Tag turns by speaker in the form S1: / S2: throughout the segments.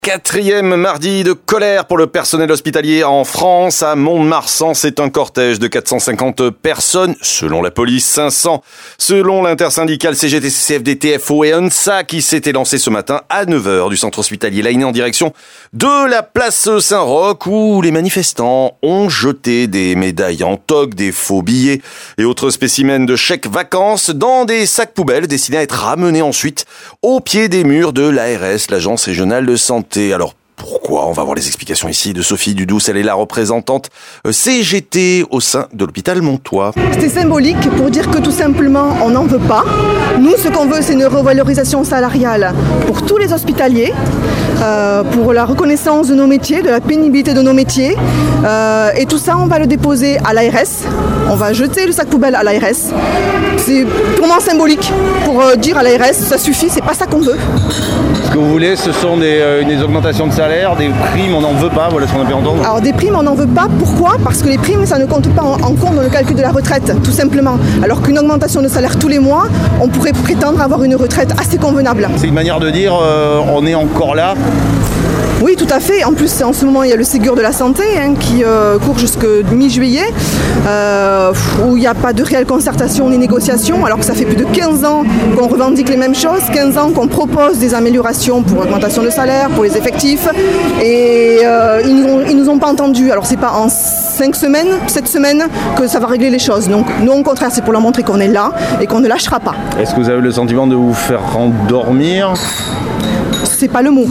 S1: Quatrième mardi de colère pour le personnel hospitalier en France. À Mont-de-Marsan, c'est un cortège de 450 personnes, selon la police 500, selon l'intersyndicale CGT, CFDT, FO et UNSA qui s'était lancé ce matin à 9h du centre hospitalier Lainé en direction de la place Saint-Roch où les manifestants ont jeté des médailles en toque, des faux billets et autres spécimens de chèques vacances dans des sacs poubelles destinés à être ramenés ensuite au pied des murs de l'ARS, l'Agence régionale de santé. Alors pourquoi ? On va voir les explications ici de Sophie Dudouce, elle est la représentante CGT au sein de l'hôpital Montois.
S2: C'était symbolique pour dire que tout simplement on n'en veut pas. Nous ce qu'on veut c'est une revalorisation salariale pour tous les hospitaliers, pour la reconnaissance de nos métiers, de la pénibilité de nos métiers. Et tout ça on va le déposer à l'ARS, on va jeter le sac poubelle à l'ARS. C'est purement symbolique pour dire à l'ARS ça suffit, c'est pas ça qu'on veut.
S3: Ce que vous voulez, ce sont des augmentations de salaire, des primes, on n'en veut pas, voilà ce qu'on a pu entendre.
S2: Alors des primes, on n'en veut pas. Pourquoi ? Parce que les primes, ça ne compte pas en compte dans le calcul de la retraite, tout simplement. Alors qu'une augmentation de salaire tous les mois, on pourrait prétendre avoir une retraite assez convenable.
S3: C'est une manière de dire, on est encore là.
S2: Oui, tout à fait. En plus, en ce moment, il y a le Ségur de la santé qui court jusqu'à mi-juillet, où il n'y a pas de réelle concertation ni négociation, alors que ça fait plus de 15 ans qu'on revendique les mêmes choses, 15 ans qu'on propose des améliorations pour l'augmentation de salaire, pour les effectifs, et ils nous ont pas entendus. Alors c'est pas en 7 semaines que ça va régler les choses. Donc nous, au contraire, c'est pour leur montrer qu'on est là et qu'on ne lâchera pas.
S3: Est-ce que vous avez le sentiment de vous faire endormir ?
S2: C'est pas le mot.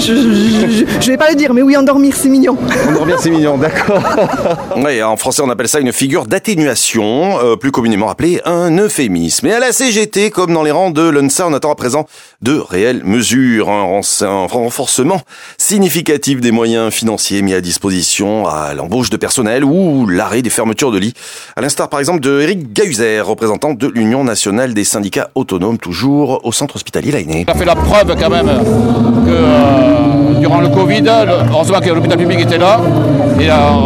S2: Je vais pas le dire, mais oui, endormir, c'est mignon.
S3: Endormir, c'est mignon, d'accord.
S1: Oui, en français, on appelle ça une figure d'atténuation, plus communément appelée un euphémisme. Et à la CGT, comme dans les rangs de l'UNSA, on attend à présent de réelles mesures, un renforcement significatif des moyens financiers mis à disposition à l'embauche de personnel ou l'arrêt des fermetures de lits. À l'instar, par exemple, de Eric Gahuzer, représentant de l'Union nationale des syndicats autonomes, toujours au centre hospitalier Lainé.
S4: On a fait la preuve quand même que durant le Covid, heureusement que l'hôpital public était là et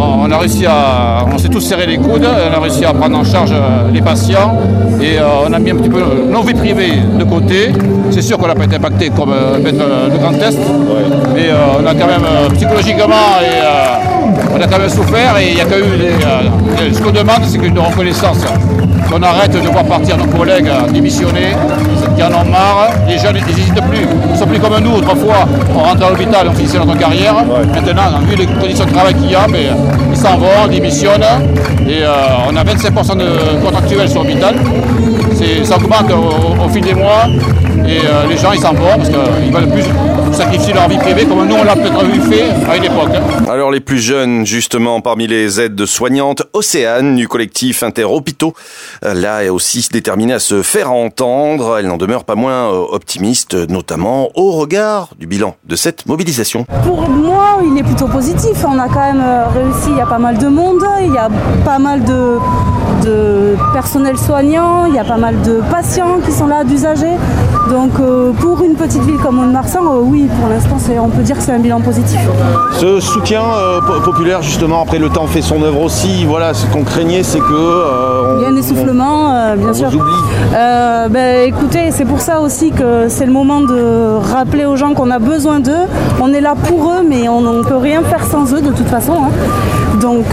S4: on s'est tous serré les coudes, on a réussi à prendre en charge les patients et on a mis un petit peu nos vies privées de côté. C'est sûr qu'on n'a pas été impacté comme le Grand Est, mais on a quand même psychologiquement on a quand même souffert et il y a quand même ce qu'on demande, c'est qu'une reconnaissance. Qu'on arrête de voir partir nos collègues démissionner, qui en ont marre. Les jeunes n'hésitent plus. Ils ne sont plus comme nous. Autrefois, on rentre à l'hôpital, on finissait notre carrière. Maintenant, vu les conditions de travail qu'il y a, mais ils s'en vont, démissionnent. Et on a 25% de contractuels sur l'hôpital. Ça augmente au fil des mois. Et les gens, ils s'en vont parce qu'ils veulent plus sacrifier leur vie privée comme nous, on l'a peut-être fait à une époque.
S1: Alors les plus jeunes, justement, parmi les aides soignantes, Océane, du collectif Interhôpitaux, là est aussi déterminée à se faire entendre. Elle n'en demeure pas moins optimiste, notamment au regard du bilan de cette mobilisation.
S5: Pour moi, il est plutôt positif. On a quand même réussi, il y a pas mal de monde, il y a pas mal de personnel soignant, il y a pas mal de patients qui sont là, d'usagers. Donc pour une petite ville comme Mont-de-Marsan, oui, pour l'instant, on peut dire que c'est un bilan positif.
S3: Ce soutien populaire, justement, après le temps fait son œuvre aussi, voilà, ce qu'on craignait, c'est que...
S5: il y a un essoufflement, bien sûr. Écoutez, c'est pour ça aussi que c'est le moment de rappeler aux gens qu'on a besoin d'eux. On est là pour eux, mais on ne peut rien faire sans eux, de toute façon. Donc,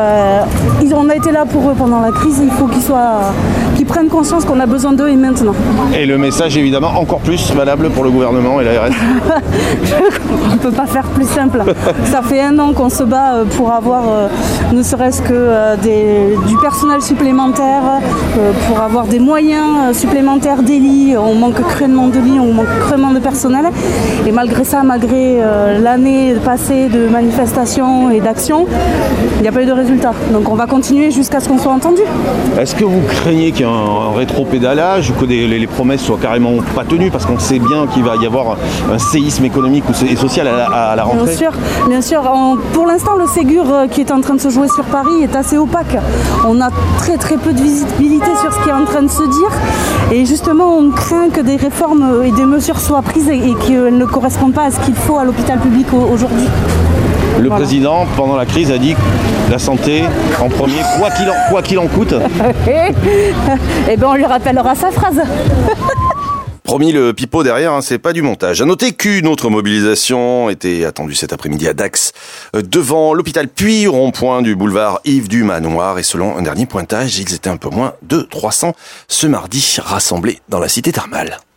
S5: on a été là pour eux pendant la crise, il faut qu'ils prennent conscience qu'on a besoin d'eux et maintenant.
S3: Et le message, évidemment, encore plus valable pour le gouvernement et l'ARS.
S5: On ne peut pas faire plus simple. Ça fait 1 an qu'on se bat pour avoir ne serait-ce que du personnel supplémentaire, pour avoir des moyens supplémentaires des lits. On manque cruellement de lits, on manque cruellement de personnel. Et malgré ça, malgré l'année passée de manifestations et d'actions, il n'y a pas eu de résultat. Donc on va continuer jusqu'à ce qu'on soit entendu.
S3: Est-ce que vous craignez qu'il y ait un rétropédalage ou que les promesses soient carrément pas tenues parce qu'on sait bien qu'il va y avoir un séisme économique et social à la rentrée ?
S5: Bien sûr. Pour l'instant, le Ségur qui est en train de se jouer sur Paris est assez opaque. On a très très peu de visibilité sur ce qui est en train de se dire. Et justement, on craint que des réformes et des mesures soient prises et qu'elles ne correspondent pas à ce qu'il faut à l'hôpital public aujourd'hui.
S3: Le président, pendant la crise, a dit la santé en premier, quoi qu'il en coûte.
S5: Eh bien, on lui rappellera sa phrase.
S1: Promis, le pipeau derrière, c'est pas du montage. À noter qu'une autre mobilisation était attendue cet après-midi à Dax, devant l'hôpital puis rond-point du boulevard Yves du Manoir. Et selon un dernier pointage, ils étaient un peu moins de 300 ce mardi rassemblés dans la cité thermale.